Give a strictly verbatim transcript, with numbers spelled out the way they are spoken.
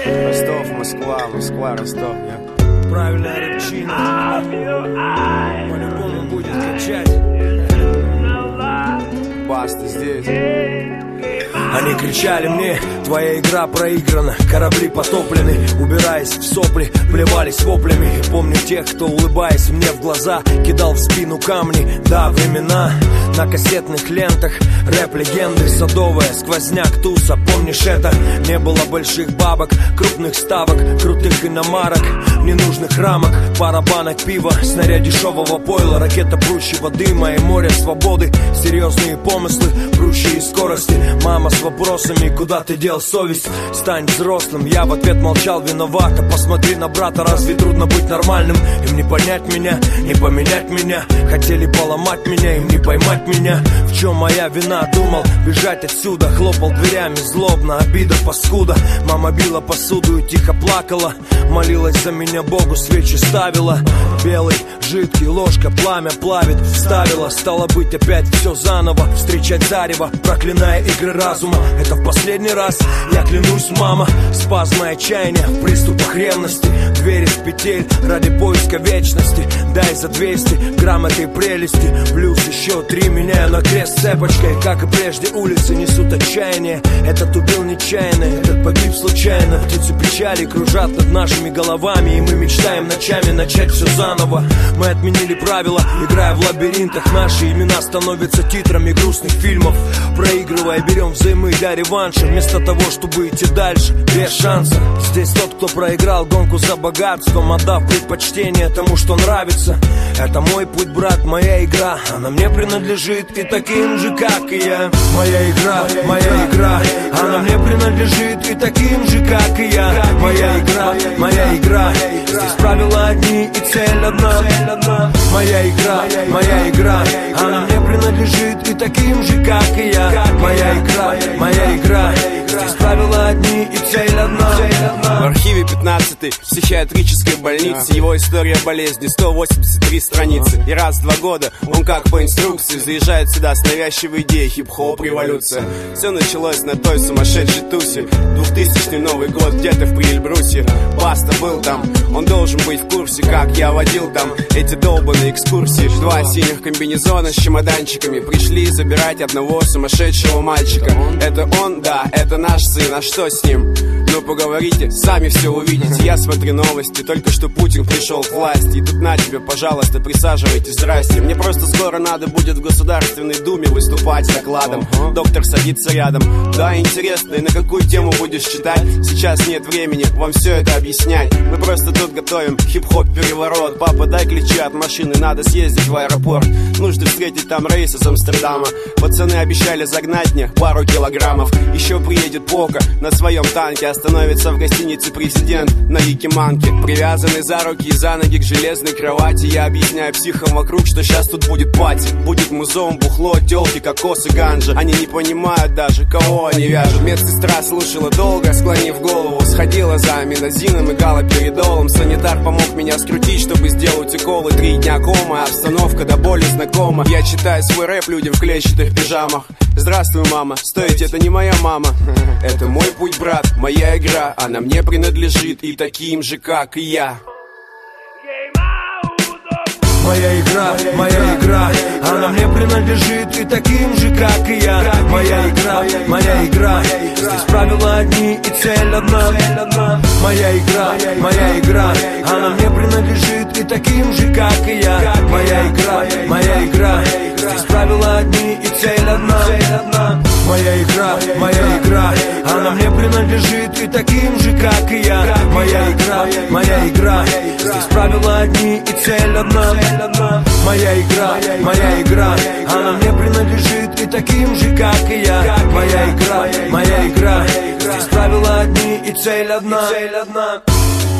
Ростов, Москва, Москва, Ростов, я. Правильная рыбчина. По-любому будет качать. Баста здесь. Они кричали мне: твоя игра проиграна, корабли потоплены. Убираясь в сопли, плевались воплями. И помню тех, кто, улыбаясь мне в глаза, кидал в спину камни. Да, времена на кассетных лентах, рэп-легенды, садовая, сквозняк, туса. Помнишь это? Не было больших бабок, крупных ставок, крутых иномарок, ненужных рамок, пара банок пива, снаряд дешевого пойла, ракета прущего дыма и море свободы. Серьезные помыслы, прущие скорости. Мама с вопросами: куда ты дел совесть? Стань взрослым. Я в ответ молчал: виновата. Посмотри на брата, разве трудно быть нормальным? Им не понять меня, не поменять меня. Хотели поломать меня, им не поймать меня. В чем моя вина? Думал бежать отсюда, хлопал дверями злобно, обида, паскуда. Мама била посуду и тихо плакала, молилась за меня Богу, свечи ставила. Белый, жидкий, ложка, пламя плавит. Вставила, стало быть опять все заново. Встречать зарево, проклиная игры разума. Это в последний раз, я клянусь, мама. Спазмы отчаяния в приступах ревности. Двери в петель ради поиска вечности. Дай за двести грамм этой прелести. Плюс еще три, меняю на крест цепочкой. Как и прежде, улицы несут отчаяние. Этот убил нечаянно, этот погиб случайно. Птицы печали кружат над нашими головами, и мы мечтаем ночами начать все заново. Мы отменили правила, играя в лабиринтах. Наши имена становятся титрами грустных фильмов. Проигрывая, берем взаймы для реванша, вместо того, чтобы идти дальше без шанса. Здесь тот, кто проиграл гонку за богатством, отдав предпочтение тому, что нравится. Это мой путь, брат, моя игра. Она мне принадлежит и таким же, как и я. Моя игра, моя игра. Она мне принадлежит и таким же, как и я. Моя игра, моя игра. Здесь правила одни и цель одна. Моя игра, моя игра. Она мне принадлежит и таким же, как и я. Моя игра, моя игра. Здесь правила одни и цель одна. В архиве пятнадцатой психиатрической больницы его история болезни, сто восемьдесят три страницы. И раз в два года он как по инструкции заезжает сюда с навязчивой идеей хип-хоп революция. Все началось на той сумасшедшей тусе. Двухтысячный Новый год где-то в Прильбрусе. Баста был там, он должен быть в курсе, как я водил там эти долбаные экскурсии. Два синих комбинезона с чемоданчиками пришли забирать одного сумасшедшего мальчика. Это он, да, это наш сын, а что с ним? Ну поговорите, сами все увидите. Я смотрю новости, только что Путин пришел к власти. И тут на тебе, пожалуйста, присаживайтесь, здрасте. Мне просто скоро надо будет в Государственной Думе выступать с докладом. Доктор садится рядом. Да, интересно, и на какую тему будешь читать? Сейчас нет времени вам все это объяснять. Мы просто тут готовим хип-хоп переворот. Папа, дай ключи от машины, надо съездить в аэропорт. Нужно встретить там рейс из Амстердама. Пацаны обещали загнать мне пару килограммов. Еще приедет Пока на своем танке. Остановится в гостинице президент на Якиманке. Привязанный за руки и за ноги к железной кровати. Я объясняю психам вокруг, что сейчас тут будет пати. Будет музон, бухло, телки, кокос и ганжа. Они не понимают даже, кого они вяжут. Медсестра слушала долго, склонив голову. Сходила за аминозином и галоперидолом. Санитар помог меня скрутить, чтобы сделать уколы. Три дня кома, обстановка до боли знакома. Я читаю свой рэп людям в клетчатых пижамах. Здравствуй, мама, стойте, это не моя мама. Это мой путь, брат, моя игра. Она мне принадлежит и таким же, как и я. Моя игра, моя игра. Она мне принадлежит и таким же, как и я. Моя игра, моя игра. Здесь правила одни и цель одна. Моя игра, моя игра. Она мне принадлежит и таким же, как и я. Моя игра, моя игра. Здесь правила одни и цель одна. Моя игра, моя игра. Она мне принадлежит и таким же, как и я. Моя игра, моя игра. Здесь правила одни и цель одна. Моя игра, моя игра. Она мне принадлежит и таким же, как и я. Моя игра, моя игра. Здесь правила одни и цель одна.